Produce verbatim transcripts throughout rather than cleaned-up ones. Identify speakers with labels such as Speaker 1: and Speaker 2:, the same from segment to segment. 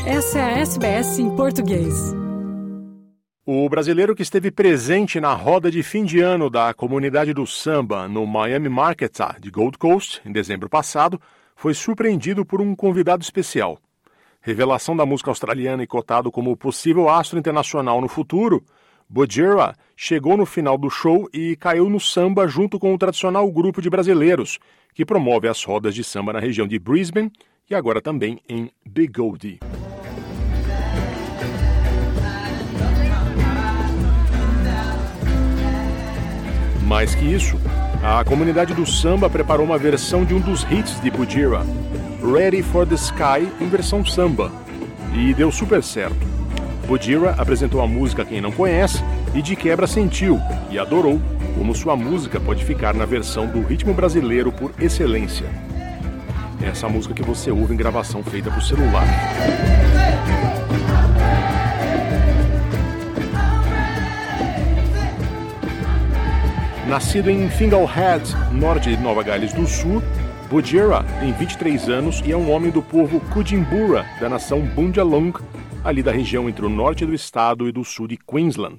Speaker 1: Essa é a S B S em português.
Speaker 2: O brasileiro que esteve presente na roda de fim de ano da comunidade do samba no Miami Market de Gold Coast, em dezembro passado, foi surpreendido por um convidado especial. Revelação da música australiana e cotado como possível astro internacional no futuro, Bujerra chegou no final do show e caiu no samba junto com o tradicional grupo de brasileiros, que promove as rodas de samba na região de Brisbane e agora também em Big Goldie. Mais que isso, a comunidade do samba preparou uma versão de um dos hits de Bujerra, Ready for the Sky, em versão samba, e deu super certo. Bujerra apresentou a música a quem não conhece e de quebra sentiu e adorou como sua música pode ficar na versão do ritmo brasileiro por excelência. Essa música que você ouve em gravação feita por celular. Nascido em Fiнгlehead, norte de Nova Gales do Sul, Bujerra tem vinte e três anos e é um homem do povo Kujimbura, da nação Bundjalung, ali da região entre o norte do estado e do sul de Queensland.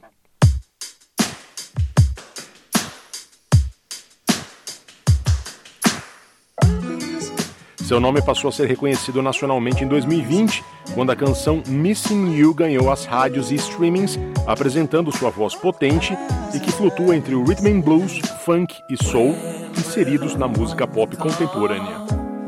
Speaker 2: Seu nome passou a ser reconhecido nacionalmente em dois mil e vinte, quando a canção Missing You ganhou as rádios e streamings, apresentando sua voz potente e que flutua entre o rhythm and blues, funk e soul, inseridos na música pop contemporânea.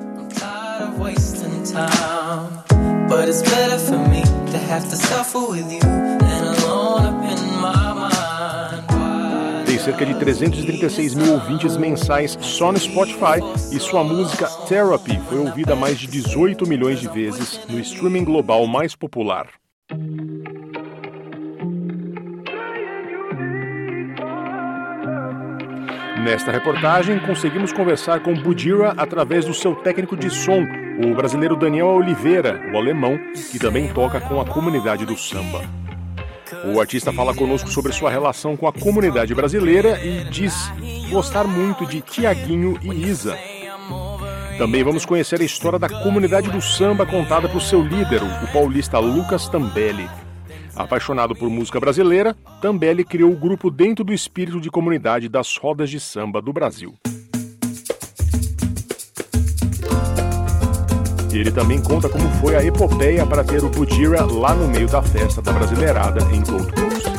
Speaker 2: Tem cerca de trezentos e trinta e seis mil ouvintes mensais só no Spotify e sua música Therapy foi ouvida mais de dezoito milhões de vezes no streaming global mais popular. Nesta reportagem, conseguimos conversar com Bujerra através do seu técnico de som, o brasileiro Daniel Oliveira, o alemão, que também toca com a comunidade do samba. O artista fala conosco sobre sua relação com a comunidade brasileira e diz gostar muito de Tiaguinho e Isa. Também vamos conhecer a história da comunidade do samba contada por seu líder, o paulista Lucas Tambelli. Apaixonado por música brasileira, Tambelli criou o grupo dentro do espírito de comunidade das rodas de samba do Brasil. Ele também conta como foi a epopeia para ter o Bujerra lá no meio da festa da brasileirada em Gold Coast.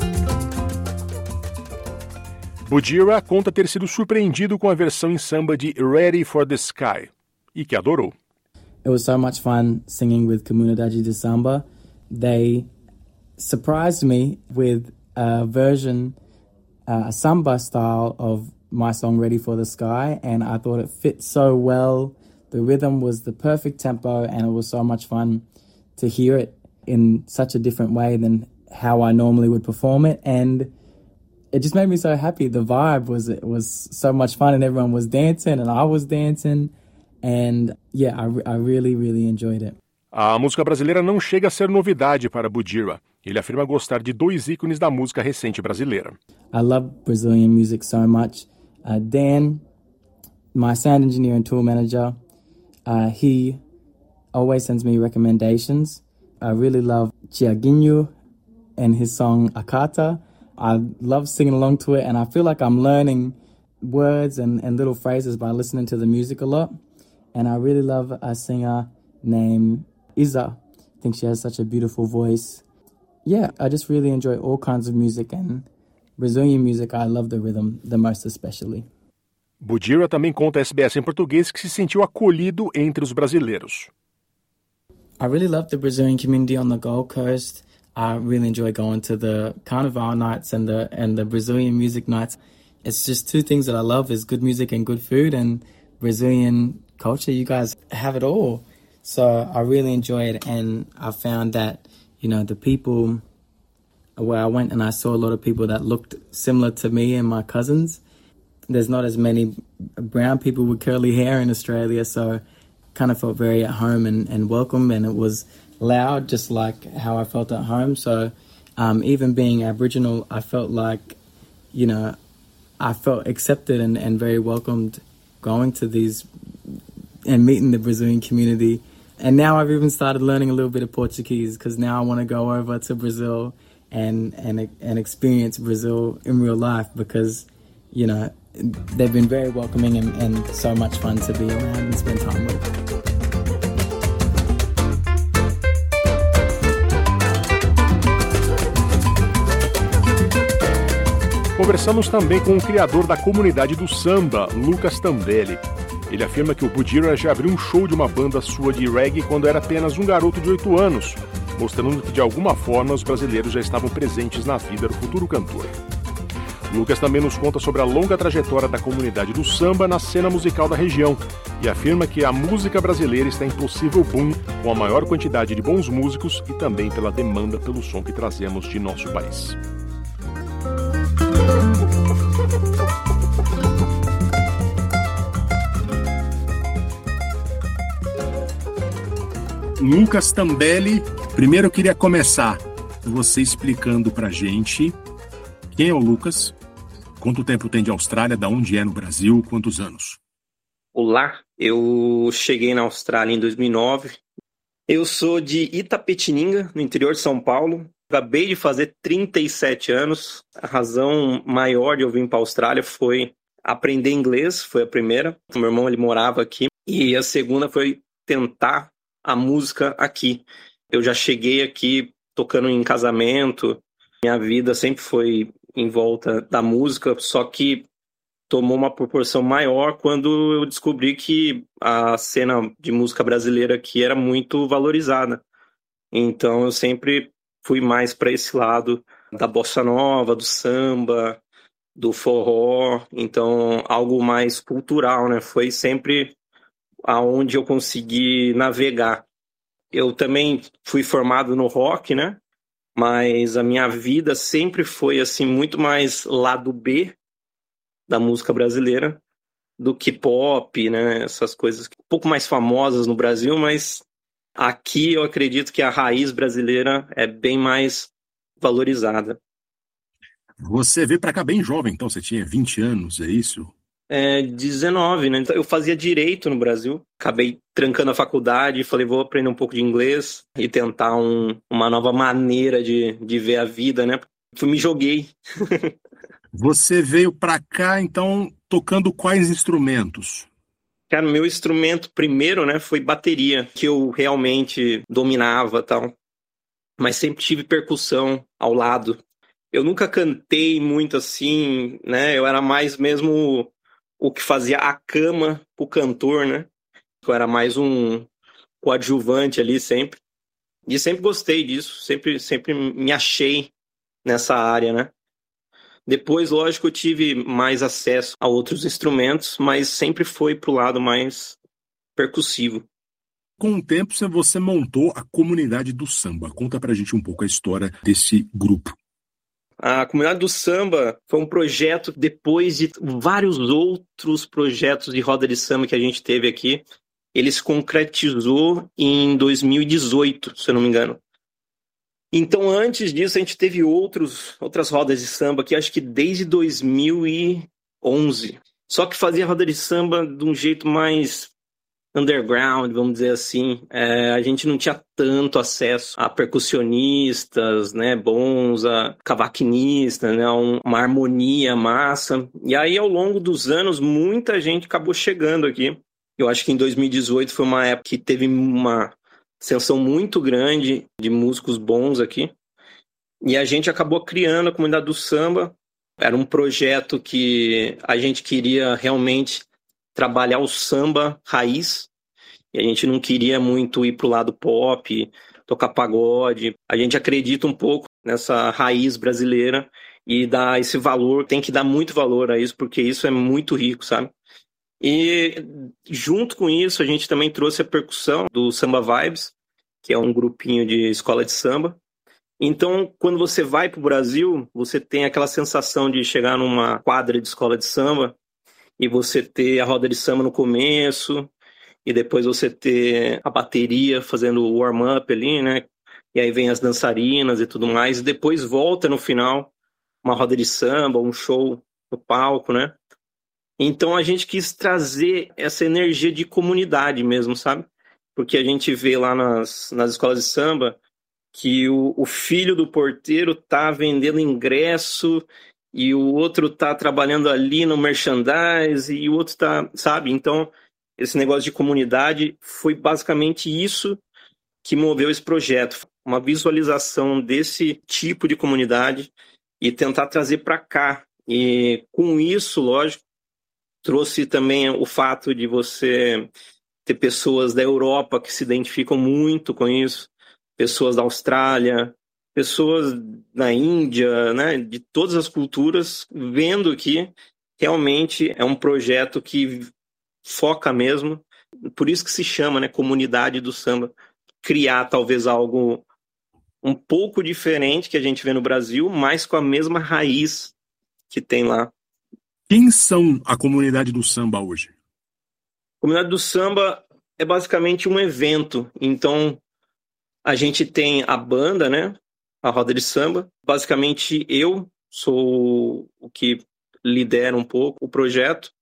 Speaker 2: Bujerra conta ter sido surpreendido com a versão em samba de Ready for the Sky e que adorou.
Speaker 3: It was so much fun singing with Comunidade de Samba. They surprised me with a version, uh, a samba style of my song Ready for the Sky, and I thought it fit so well. The rhythm was the perfect tempo, and it was so much fun to hear it in such a different way than how I normally would perform it, and it just made me so happy. The vibe was it was so much fun, and everyone was dancing, and I was dancing, and yeah, I, I really, really enjoyed it.
Speaker 2: A música brasileira não chega a ser novidade para Bujerra. Ele afirma gostar de dois ícones da música recente brasileira.
Speaker 3: I love Brazilian music so much. Uh, Dan, my sound engineer and tour manager, uh, he always sends me recommendations. I really love Tiaguinho and his song Akata. I love singing along to it, and I feel like I'm learning words and, and little phrases by listening to the music a lot. And I really love a singer named Isa. I think she has such a beautiful voice. Yeah, I just really enjoy all kinds of music, and Brazilian music, I love the rhythm the most especially.
Speaker 2: Bujerra também conta a S B S em português que se sentiu acolhido entre os brasileiros.
Speaker 3: I really love the Brazilian community on the Gold Coast. I really enjoy going to the carnival nights and the and the Brazilian music nights. It's just two things that I love is good music and good food, and Brazilian culture. You guys have it all. So I really enjoy it, and I found that, you know, the people where I went and I saw a lot of people that looked similar to me and my cousins. There's not as many brown people with curly hair in Australia, so kind of felt very at home and, and welcome, and it was loud, just like how I felt at home. So um, even being Aboriginal, I felt like, you know, I felt accepted and, and very welcomed going to these and meeting the Brazilian community And now I've even started learning a little bit of Portuguese because now I want to go over to Brazil and, and, and experience Brazil in real life because, you know, they've been very welcoming and, and so much fun to be around and spend time with.
Speaker 2: Conversamos também com o criador da comunidade do samba, Lucas Tambelli. Ele afirma que o Budira já abriu um show de uma banda sua de reggae quando era apenas um garoto de oito anos, mostrando que de alguma forma os brasileiros já estavam presentes na vida do futuro cantor. Lucas também nos conta sobre a longa trajetória da comunidade do samba na cena musical da região e afirma que a música brasileira está em possível boom com a maior quantidade de bons músicos e também pela demanda pelo som que trazemos de nosso país.
Speaker 4: Lucas Tambelli, primeiro eu queria começar você explicando pra gente quem é o Lucas, quanto tempo tem de Austrália, da onde é no Brasil, quantos anos?
Speaker 5: Olá, eu cheguei na Austrália em dois mil e nove. Eu sou de Itapetininga, no interior de São Paulo. Acabei de fazer trinta e sete anos. A razão maior de eu vir para a Austrália foi aprender inglês, foi a primeira. O meu irmão ele morava aqui. E a segunda foi tentar a música aqui. Eu já cheguei aqui tocando em casamento. Minha vida sempre foi em volta da música, só que tomou uma proporção maior quando eu descobri que a cena de música brasileira aqui era muito valorizada. Então eu sempre fui mais para esse lado da bossa nova, do samba, do forró, então algo mais cultural, né? Foi sempre aonde eu consegui navegar. Eu também fui formado no rock, né? Mas a minha vida sempre foi assim muito mais lado B da música brasileira do que pop, né? Essas coisas um pouco mais famosas no Brasil, mas aqui eu acredito que a raiz brasileira é bem mais valorizada.
Speaker 4: Você veio para cá bem jovem, então você tinha vinte anos, é isso?
Speaker 5: É, dezenove, né? Eu fazia direito no Brasil, acabei trancando a faculdade e falei, vou aprender um pouco de inglês e tentar um, uma nova maneira de, de ver a vida, né? Fui, me joguei.
Speaker 4: Você veio para cá, então, tocando quais instrumentos?
Speaker 5: Cara, meu instrumento primeiro, né, foi bateria, que eu realmente dominava e tal. Mas sempre tive percussão ao lado. Eu nunca cantei muito assim, né? Eu era mais mesmo o que fazia a cama pro cantor, né? Eu era mais um coadjuvante ali sempre. E sempre gostei disso, sempre, sempre me achei nessa área, né? Depois, lógico, eu tive mais acesso a outros instrumentos, mas sempre foi pro lado mais percussivo.
Speaker 4: Com o tempo, você montou a comunidade do samba. Conta pra gente um pouco a história desse grupo.
Speaker 5: A comunidade do samba foi um projeto depois de vários outros projetos de roda de samba que a gente teve aqui. Ele se concretizou em dois mil e dezoito, se eu não me engano. Então, antes disso, a gente teve outros, outras rodas de samba aqui, acho que desde dois mil e onze. Só que fazia roda de samba de um jeito mais underground, vamos dizer assim. É, a gente não tinha tanto acesso a percussionistas, né, bons, a cavaquinistas, né, uma harmonia massa. E aí, ao longo dos anos, muita gente acabou chegando aqui. Eu acho que em dois mil e dezoito foi uma época que teve uma ascensão muito grande de músicos bons aqui. E a gente acabou criando a comunidade do samba. Era um projeto que a gente queria realmente trabalhar o samba raiz. E a gente não queria muito ir pro lado pop, tocar pagode. A gente acredita um pouco nessa raiz brasileira e dá esse valor, tem que dar muito valor a isso, porque isso é muito rico, sabe? E junto com isso, a gente também trouxe a percussão do Samba Vibes, que é um grupinho de escola de samba. Então, quando você vai para o Brasil, você tem aquela sensação de chegar numa quadra de escola de samba e você ter a roda de samba no começo e depois você ter a bateria fazendo o warm-up ali, né? E aí vem as dançarinas e tudo mais. E depois volta no final uma roda de samba, um show no palco, né? Então a gente quis trazer essa energia de comunidade mesmo, sabe? porque a gente vê lá nas, nas escolas de samba que o, o filho do porteiro tá vendendo ingresso e o outro tá trabalhando ali no merchandise e o outro tá, sabe? Então, esse negócio de comunidade foi basicamente isso que moveu esse projeto. Uma visualização desse tipo de comunidade e tentar trazer para cá. E com isso, lógico, trouxe também o fato de você ter pessoas da Europa que se identificam muito com isso, pessoas da Austrália, pessoas da Índia, né, de todas as culturas, vendo que realmente é um projeto que foca mesmo, por isso que se chama, né, Comunidade do Samba, criar talvez algo um pouco diferente que a gente vê no Brasil, mas com a mesma raiz que tem lá.
Speaker 4: Quem são a comunidade do samba hoje?
Speaker 5: A comunidade do samba é basicamente um evento, então a gente tem a banda, né? A roda de samba. Basicamente, eu sou o que lidera um pouco o projeto,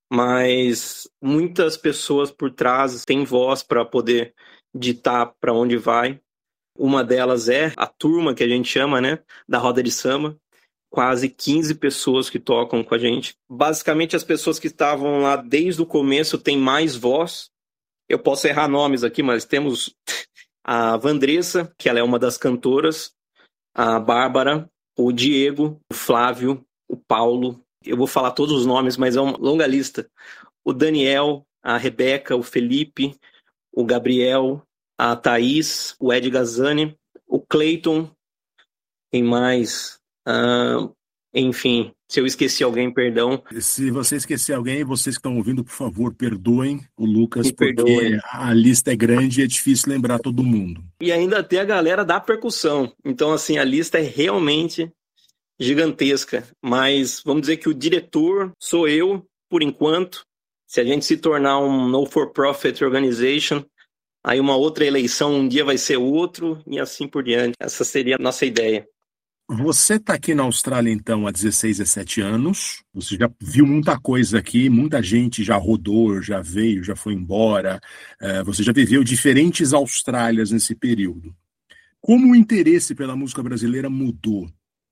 Speaker 5: mas muitas pessoas por trás têm voz para poder ditar para onde vai. Uma delas é a turma, que a gente chama, né? Da roda de samba. Quase quinze pessoas que tocam com a gente. Basicamente, as pessoas que estavam lá desde o começo têm mais voz. Eu posso errar nomes aqui, mas temos a Vandressa, que ela é uma das cantoras, a Bárbara, o Diego, o Flávio, o Paulo. Eu vou falar todos os nomes, mas é uma longa lista. O Daniel, a Rebeca, o Felipe, o Gabriel, a Thaís, o Ed Gazzani, o Cleiton, tem mais... Uh, enfim, se eu esqueci alguém, perdão.
Speaker 4: Se você esquecer alguém, vocês que estão ouvindo, por favor, perdoem o Lucas,
Speaker 5: Me
Speaker 4: porque
Speaker 5: perdoem.
Speaker 4: A lista é grande e é difícil lembrar todo mundo.
Speaker 5: E ainda tem a galera da percussão. Então, assim, a lista é realmente gigantesca. Mas vamos dizer que o diretor sou eu, por enquanto. Se a gente se tornar um no-for-profit organization, aí uma outra eleição um dia vai ser outro e assim por diante. Essa seria a nossa ideia.
Speaker 4: Você está aqui na Austrália, então, há dezesseis, dezessete anos. Você já viu muita coisa aqui, muita gente já rodou, já veio, já foi embora. É, você já viveu diferentes Austrálias nesse período. Como o interesse pela música brasileira mudou?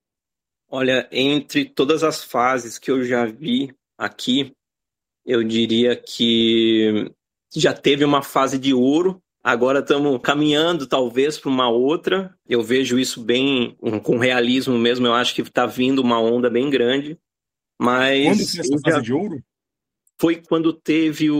Speaker 5: Olha, entre todas as fases que eu já vi aqui, eu diria que já teve uma fase de ouro. Agora estamos caminhando, talvez, para uma outra. Eu vejo isso bem com realismo mesmo. Eu acho que está vindo uma onda bem grande. Mas
Speaker 4: quando foi essa fase de ouro?
Speaker 5: Foi quando teve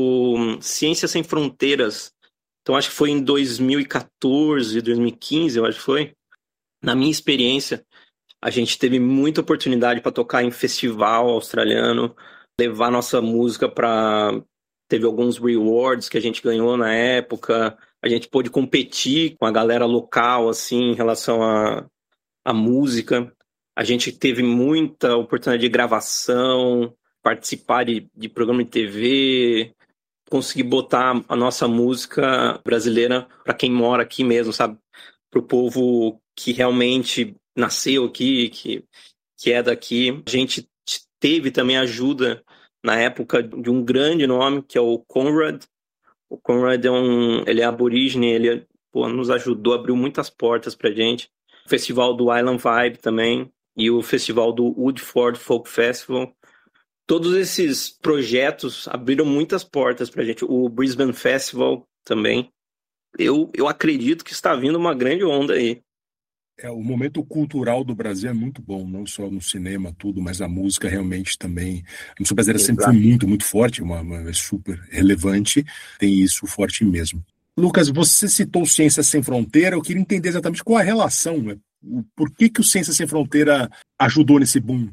Speaker 5: o Ciências Sem Fronteiras. Então, acho que foi em dois mil e quatorze, dois mil e quinze, eu acho que foi. Na minha experiência, a gente teve muita oportunidade para tocar em festival australiano, levar nossa música para... Teve alguns rewards que a gente ganhou na época. A gente pôde competir com a galera local, assim, em relação à a, a música. A gente teve muita oportunidade de gravação, participar de, de programa de T V, conseguir botar a nossa música brasileira para quem mora aqui mesmo, sabe? Para o povo que realmente nasceu aqui, que, que é daqui. A gente teve também ajuda na época de um grande nome, que é o Conrad. O Conrad é um, ele é aborígene, ele pô, nos ajudou, abriu muitas portas pra gente. O festival do Island Vibe também, e o festival do Woodford Folk Festival. Todos esses projetos abriram muitas portas pra gente. O Brisbane Festival também. Eu, eu acredito que está vindo uma grande onda aí.
Speaker 4: É, o momento cultural do Brasil é muito bom, não só no cinema, tudo, mas a música realmente também. A música brasileira sempre foi muito, muito forte, uma, uma, é super relevante, tem isso forte mesmo. Lucas, você citou Ciências Sem Fronteira, eu queria entender exatamente qual a relação, né? Por que, que o Ciências Sem Fronteira ajudou nesse boom?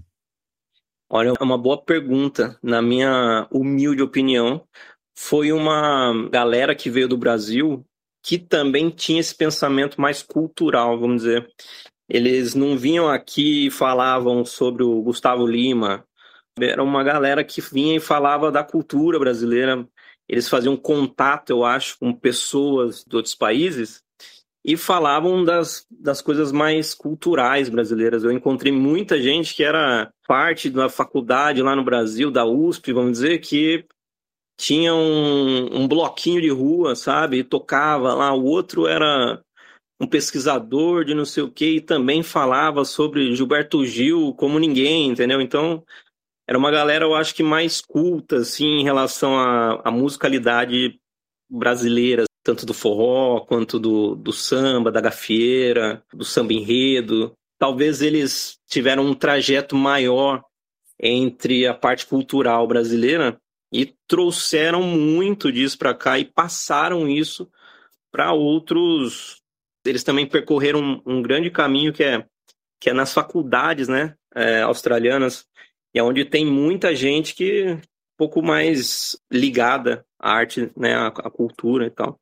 Speaker 5: Olha, é uma boa pergunta. Na minha humilde opinião, foi uma galera que veio do Brasil que também tinha esse pensamento mais cultural, vamos dizer. Eles não vinham aqui e falavam sobre o Gustavo Lima. Era uma galera que vinha e falava da cultura brasileira. Eles faziam contato, eu acho, com pessoas de outros países e falavam das, das coisas mais culturais brasileiras. Eu encontrei muita gente que era parte da faculdade lá no Brasil, da U S P, vamos dizer, que tinha um, um bloquinho de rua, sabe? E tocava lá, o outro era um pesquisador de não sei o quê e também falava sobre Gilberto Gil como ninguém, entendeu? Então, era uma galera, eu acho que mais culta, assim, em relação à, à musicalidade brasileira, tanto do forró, quanto do, do samba, da gafieira, do samba enredo. Talvez eles tiveram um trajeto maior entre a parte cultural brasileira e trouxeram muito disso para cá e passaram isso para outros. Eles também percorreram um, um grande caminho que é, que é nas faculdades, né, é, australianas, e é onde tem muita gente que é um pouco mais ligada à arte, né, à, à cultura e tal.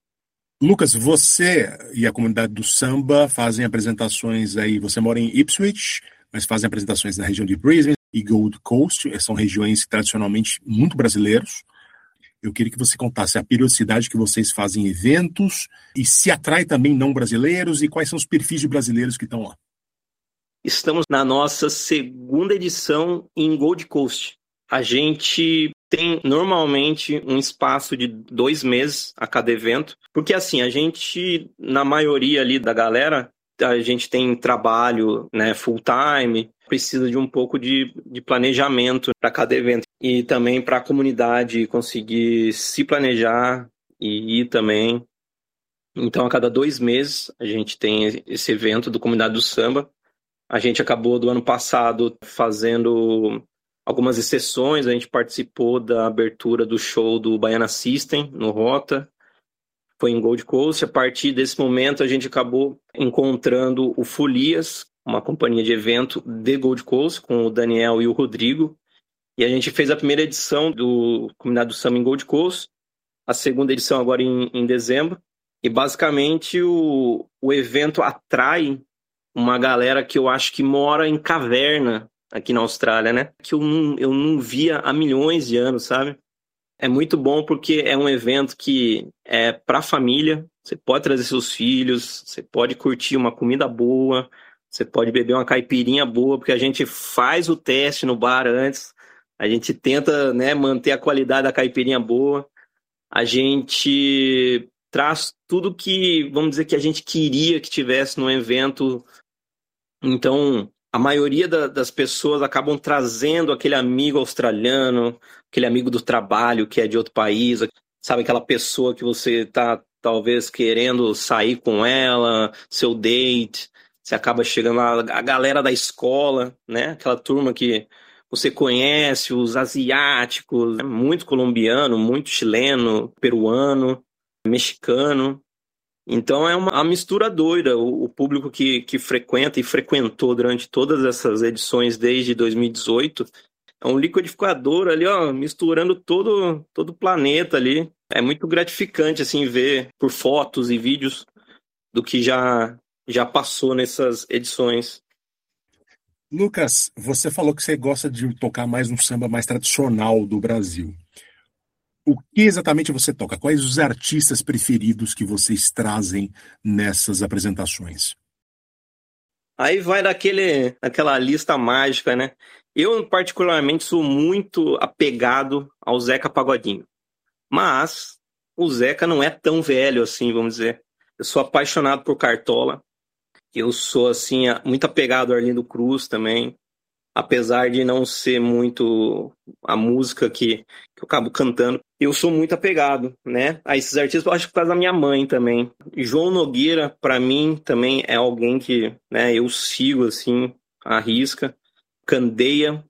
Speaker 4: Lucas, você e a comunidade do samba fazem apresentações aí, você mora em Ipswich, mas fazem apresentações na região de Brisbane e Gold Coast, são regiões tradicionalmente muito brasileiros. Eu queria que você contasse a periodicidade que vocês fazem eventos e se atrai também não brasileiros e quais são os perfis de brasileiros que estão lá.
Speaker 5: Estamos na nossa segunda edição em Gold Coast. A gente tem normalmente um espaço de dois meses a cada evento, porque assim, a gente, na maioria ali da galera, a gente tem trabalho, né, full time, precisa de um pouco de, de planejamento para cada evento. E também para a comunidade conseguir se planejar e ir também. Então, a cada dois meses, a gente tem esse evento do Comunidade do Samba. A gente acabou, do ano passado, fazendo algumas exceções. A gente participou da abertura do show do Baiana System, no Rota. Foi em Gold Coast. A partir desse momento, a gente acabou encontrando o Folias, uma companhia de evento de Gold Coast, com o Daniel e o Rodrigo. E a gente fez a primeira edição do Comunidade do Samba em Gold Coast, a segunda edição agora em, em dezembro. E basicamente o, o evento atrai uma galera que eu acho que mora em caverna aqui na Austrália, né? Que eu não, eu não via há milhões de anos, sabe? É muito bom porque é um evento que é para família, você pode trazer seus filhos, você pode curtir uma comida boa, você pode beber uma caipirinha boa, porque a gente faz o teste no bar antes, a gente tenta, né, manter a qualidade da caipirinha boa, a gente traz tudo que, vamos dizer, que a gente queria que tivesse no evento. Então, a maioria da, das pessoas acabam trazendo aquele amigo australiano, aquele amigo do trabalho que é de outro país, sabe, aquela pessoa que você está talvez querendo sair com ela, seu date, você acaba chegando lá, a galera da escola, né, aquela turma que você conhece, os asiáticos, né? Muito colombiano, muito chileno, peruano, mexicano. Então é uma, uma mistura doida. O, o público que, que frequenta e frequentou durante todas essas edições desde dois mil e dezoito é um liquidificador ali, ó, misturando todo, todo o planeta ali. É muito gratificante assim ver por fotos e vídeos do que já, já passou nessas edições.
Speaker 4: Lucas, você falou que você gosta de tocar mais um samba mais tradicional do Brasil. O que exatamente você toca? Quais os artistas preferidos que vocês trazem nessas apresentações?
Speaker 5: Aí vai daquele, daquela lista mágica, né? Eu, particularmente, sou muito apegado ao Zeca Pagodinho. Mas o Zeca não é tão velho assim, vamos dizer. Eu sou apaixonado por Cartola. Eu sou, assim, muito apegado ao Arlindo Cruz também. Apesar de não ser muito a música que, que eu acabo cantando, eu sou muito apegado, né, a esses artistas. Eu acho que por causa da minha mãe também. João Nogueira, para mim, também é alguém que, né, eu sigo, assim, à risca. Candeia.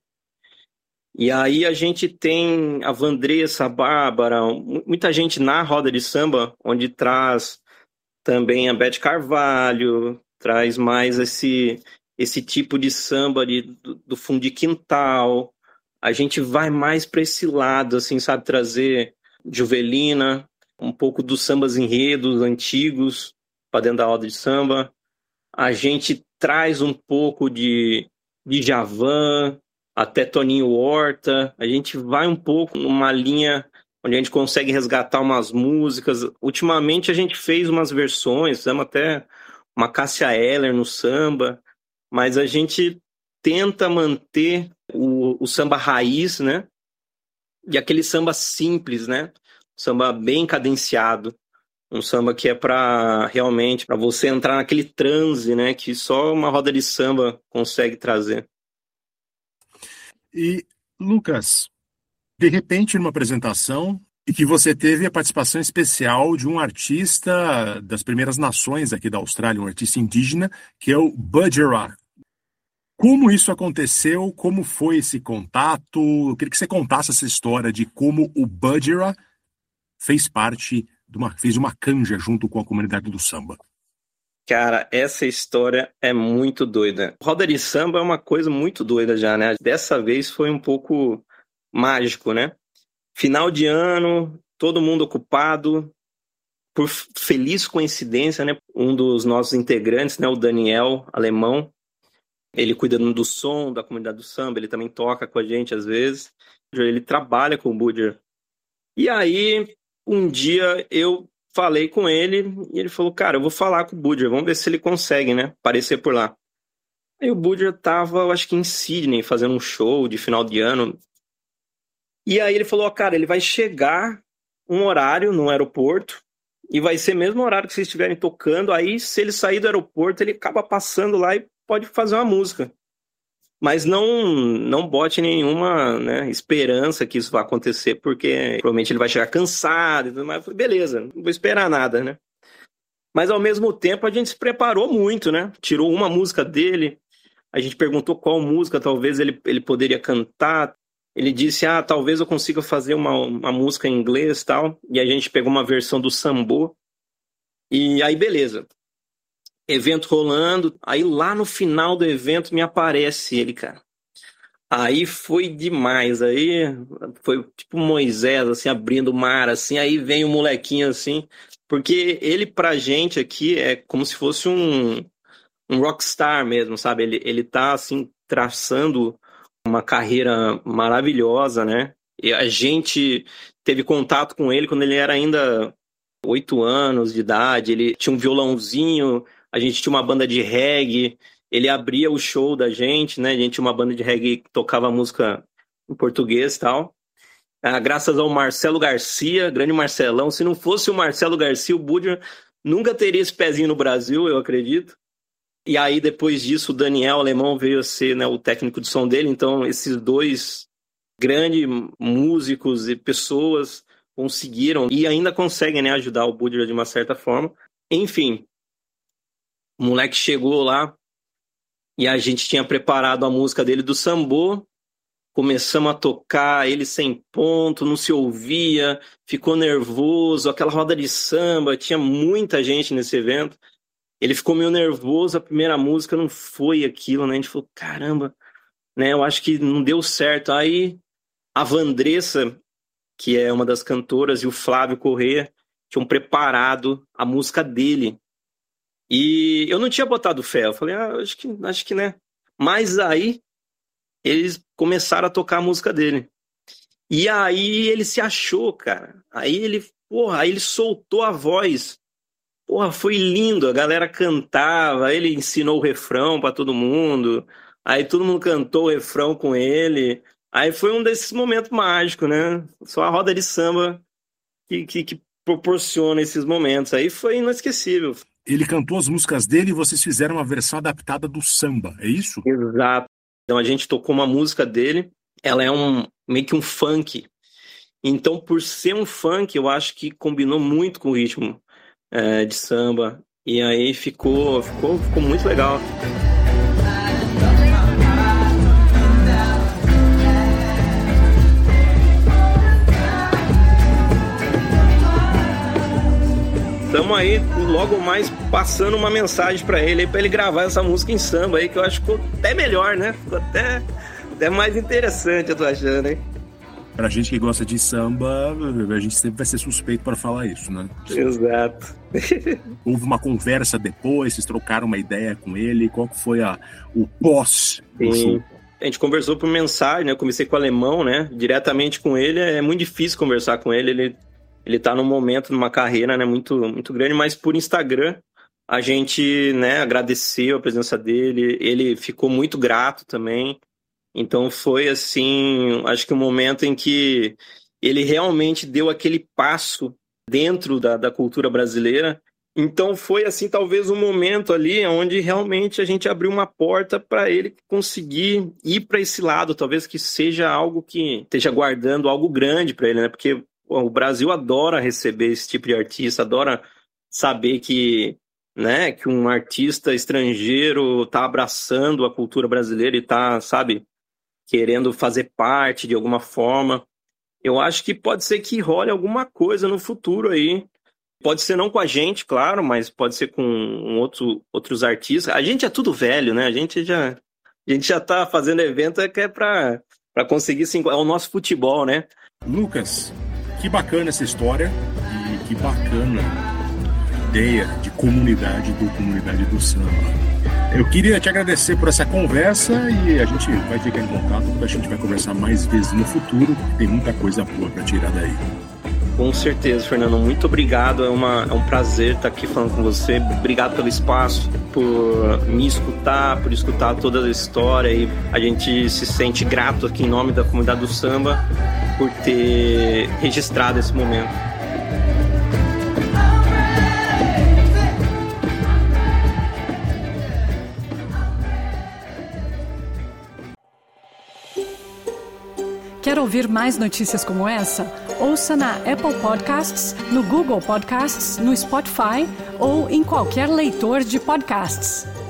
Speaker 5: E aí a gente tem a Vandressa, a Bárbara, muita gente na roda de samba, onde traz também a Beth Carvalho, traz mais esse... esse tipo de samba de, do, do fundo de quintal. A gente vai mais para esse lado, assim, sabe, trazer Juvelina, um pouco dos sambas enredos antigos para dentro da roda de samba. A gente traz um pouco de, de Djavan, até Toninho Horta. A gente vai um pouco numa linha onde a gente consegue resgatar umas músicas. Ultimamente a gente fez umas versões, fizemos até uma Cássia Eller no samba, mas a gente tenta manter o, o samba raiz, né? E aquele samba simples, né? Samba bem cadenciado. Um samba que é para realmente, para você entrar naquele transe, né? Que só uma roda de samba consegue trazer.
Speaker 4: E, Lucas, de repente, numa apresentação, e que você teve a participação especial de um artista das primeiras nações aqui da Austrália, um artista indígena, que é o Budjerah. Como isso aconteceu? Como foi esse contato? Eu queria que você contasse essa história de como o Budjerah fez parte, de uma, fez uma canja junto com a comunidade do samba.
Speaker 5: Cara, essa história é muito doida. Roda de samba é uma coisa muito doida já, né? Dessa vez foi um pouco mágico, né? Final de ano, todo mundo ocupado. Por feliz coincidência, né? Um dos nossos integrantes, né? O Daniel, alemão, ele cuida do som da comunidade do samba, ele também toca com a gente às vezes. Ele trabalha com o Budjerah. E aí, um dia eu falei com ele e ele falou, cara, eu vou falar com o Budjerah, vamos ver se ele consegue, né, aparecer por lá. Aí o Budjerah tava, eu acho que em Sydney, fazendo um show de final de ano. E aí ele falou, cara, ele vai chegar um horário no aeroporto e vai ser mesmo o horário que vocês estiverem tocando. Aí, se ele sair do aeroporto, ele acaba passando lá e pode fazer uma música. Mas não, não bote nenhuma, né, esperança que isso vai acontecer, porque provavelmente ele vai chegar cansado e tudo mais. Eu falei, beleza, não vou esperar nada, né? Mas ao mesmo tempo a gente se preparou muito, né? Tirou uma música dele, a gente perguntou qual música talvez ele, ele poderia cantar. Ele disse, ah, talvez eu consiga fazer uma, uma música em inglês e tal. E a gente pegou uma versão do sambô. E aí, beleza. Evento rolando, aí lá no final do evento me aparece ele, cara. Aí foi demais, aí foi tipo Moisés, assim, abrindo o mar, assim, aí vem o molequinho, assim, porque ele pra gente aqui é como se fosse um, um rockstar mesmo, sabe? Ele, ele tá, assim, traçando uma carreira maravilhosa, né? E a gente teve contato com ele quando ele era ainda oito anos de idade, ele tinha um violãozinho. A gente tinha uma banda de reggae, ele abria o show da gente, né? A gente tinha uma banda de reggae que tocava música em português e tal. Ah, graças ao Marcelo Garcia, grande Marcelão. Se não fosse o Marcelo Garcia, o Budjerah nunca teria esse pezinho no Brasil, eu acredito. E aí, depois disso, o Daniel Alemão veio a ser, né, o técnico de som dele. Então, esses dois grandes músicos e pessoas conseguiram e ainda conseguem, né, ajudar o Budjerah de uma certa forma. Enfim. O moleque chegou lá e a gente tinha preparado a música dele do sambô. Começamos a tocar, ele sem ponto, não se ouvia, ficou nervoso, aquela roda de samba, tinha muita gente nesse evento. Ele ficou meio nervoso, a primeira música não foi aquilo, né? A gente falou, caramba, né? Eu acho que não deu certo. Aí a Vandressa, que é uma das cantoras, e o Flávio Corrêa tinham preparado a música dele. E eu não tinha botado fé, eu falei, ah, acho que, acho que, né? Mas aí, eles começaram a tocar a música dele. E aí, ele se achou, cara. Aí ele, porra, aí ele soltou a voz. Porra, foi lindo, a galera cantava, ele ensinou o refrão pra todo mundo. Aí todo mundo cantou o refrão com ele. Aí foi um desses momentos mágicos, né? Só a roda de samba que, que, que proporciona esses momentos. Aí foi inesquecível.
Speaker 4: Ele cantou as músicas dele e vocês fizeram uma versão adaptada do samba, é isso?
Speaker 5: Exato. Então a gente tocou uma música dele, ela é um, meio que um funk. Então, por ser um funk, eu acho que combinou muito com o ritmo é, de samba. E aí ficou, ficou, ficou muito legal. Estamos aí, logo mais, passando uma mensagem para ele, para ele gravar essa música em samba aí, que eu acho que ficou até melhor, né? Ficou até, até mais interessante, eu tô achando, hein?
Speaker 4: Pra gente que gosta de samba, a gente sempre vai ser suspeito para falar isso, né?
Speaker 5: Exato.
Speaker 4: Houve uma conversa depois, vocês trocaram uma ideia com ele, qual foi a, o pós do show?
Speaker 5: A gente conversou por mensagem, né? Eu comecei com o alemão, né? Diretamente com ele, é muito difícil conversar com ele, ele... Ele tá num momento, numa carreira, né, muito, muito grande, mas por Instagram a gente, né, agradeceu a presença dele, ele ficou muito grato também. Então foi assim, acho que um momento em que ele realmente deu aquele passo dentro da, da cultura brasileira. Então foi assim, talvez um momento ali onde realmente a gente abriu uma porta para ele conseguir ir para esse lado, talvez que seja algo que esteja guardando algo grande para ele, né? Porque pô, o Brasil adora receber esse tipo de artista, adora saber que, né, que um artista estrangeiro está abraçando a cultura brasileira e está, sabe, querendo fazer parte de alguma forma. Eu acho que pode ser que role alguma coisa no futuro aí. Pode ser não com a gente, claro, mas pode ser com outro, outros artistas. A gente é tudo velho, né? A gente já, a gente já tá fazendo evento que é para para conseguir se encontrar. É o nosso futebol, né?
Speaker 4: Lucas, que bacana essa história e que bacana a ideia de comunidade do Comunidade do Samba. Eu queria te agradecer por essa conversa e a gente vai ficar em contato, porque a gente vai conversar mais vezes no futuro, tem muita coisa boa para tirar daí.
Speaker 5: Com certeza, Fernando. Muito obrigado. É, uma, é um prazer estar aqui falando com você. Obrigado pelo espaço, por me escutar, por escutar toda a história. E a gente se sente grato aqui em nome da Comunidade do Samba por ter registrado esse momento.
Speaker 1: Quer ouvir mais notícias como essa? Ouça na Apple Podcasts, no Google Podcasts, no Spotify ou em qualquer leitor de podcasts.